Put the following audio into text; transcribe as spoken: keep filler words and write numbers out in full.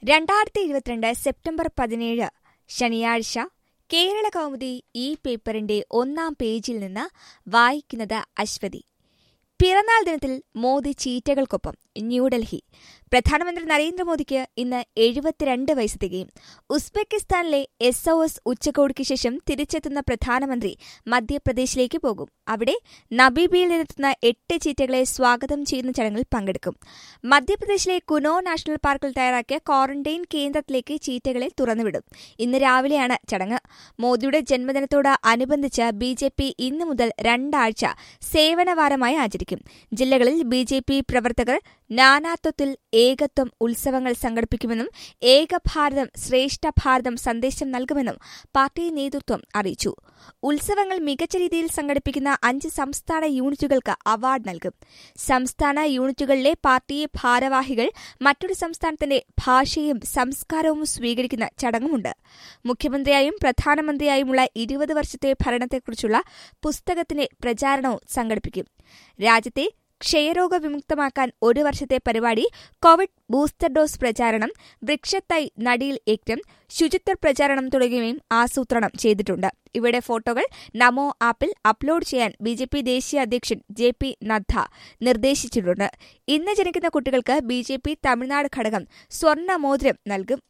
രണ്ടായിരത്തി ഇരുപത്തിരണ്ട് സെപ്റ്റംബർ പതിനേഴ് ശനിയാഴ്ച കേരള കൗമുദി ഈ പേപ്പറിന്റെ ഒന്നാം പേജിൽ നിന്ന് വായിക്കുന്നത് അശ്വതി. പിറന്നാൾ ദിനത്തിൽ മോദി ചീറ്റകൾക്കൊപ്പം ന്യൂഡൽഹി. പ്രധാനമന്ത്രി നരേന്ദ്രമോദിക്ക് ഇന്ന് എഴുപത്തിരണ്ട് വയസ്സ് തികയും. ഉസ്ബെക്കിസ്ഥാനിലെ എസ് ഒ എസ് ഉച്ചകോടിക്ക് ശേഷം തിരിച്ചെത്തുന്ന പ്രധാനമന്ത്രി മധ്യപ്രദേശിലേക്ക് പോകും. അവിടെ നബീബിയിൽ നിന്നെത്തുന്ന എട്ട് ചീറ്റകളെ സ്വാഗതം ചെയ്യുന്ന ചടങ്ങിൽ പങ്കെടുക്കും. മധ്യപ്രദേശിലെ കുനോ നാഷണൽ പാർക്കിൽ തയ്യാറാക്കിയ ക്വാറന്റൈൻ കേന്ദ്രത്തിലേക്ക് ചീറ്റകളെ തുറന്നുവിടും. ഇന്ന് രാവിലെയാണ് ചടങ്ങ്. മോദിയുടെ ജന്മദിനത്തോട് അനുബന്ധിച്ച് ബി ജെ പി ഇന്നു മുതൽ രണ്ടാഴ്ച സേവനവാരമായി ആചരിക്കും. ജില്ലകളിൽ ബി ജെ പി പ്രവർത്തകർ നാനാത്വത്തിൽ ഏകത്വം ഉത്സവങ്ങൾ സംഘടിപ്പിക്കുമെന്നും ഏകഭാരതം ശ്രേഷ്ഠ ഭാരതം സന്ദേശം നൽകുമെന്നും പാർട്ടി നേതൃത്വം അറിയിച്ചു. ഉത്സവങ്ങൾ മികച്ച രീതിയിൽ സംഘടിപ്പിക്കുന്ന അഞ്ച് സംസ്ഥാന യൂണിറ്റുകൾക്ക് അവാർഡ് നൽകും. സംസ്ഥാന യൂണിറ്റുകളിലെ പാർട്ടി ഭാരവാഹികൾ മറ്റൊരു സംസ്ഥാനത്തിന്റെ ഭാഷയും സംസ്കാരവും സ്വീകരിക്കുന്ന ചടങ്ങുമുണ്ട്. മുഖ്യമന്ത്രിയായും പ്രധാനമന്ത്രിയായുമുള്ള ഇരുപത് വർഷത്തെ ഭരണത്തെക്കുറിച്ചുള്ള പുസ്തകത്തിന്റെ പ്രചാരണവും സംഘടിപ്പിക്കും. രാജ്യത്തെ ക്ഷയരോഗ വിമുക്തമാക്കാൻ ഒരു വർഷത്തെ പരിപാടി, കോവിഡ് ബൂസ്റ്റർ ഡോസ് പ്രചാരണം, വൃക്ഷത്തൈ നടീൽ യജ്ഞം, ശുചിത്വ പ്രചാരണം തുടങ്ങിയവയും ആസൂത്രണം ചെയ്തിട്ടുണ്ട്. ഇവയുടെ ഫോട്ടോകൾ നമോ ആപ്പിൽ അപ്ലോഡ് ചെയ്യാൻ ബി ജെ പി ദേശീയ അധ്യക്ഷൻ ജെ പി നദ്ദ നിർദ്ദേശിച്ചിട്ടുണ്ട്. ഇന്ന് ജനിക്കുന്ന കുട്ടികൾക്ക് ബി ജെ പി തമിഴ്നാട് ഘടകം സ്വർണ്ണ മോതിരം നൽകും.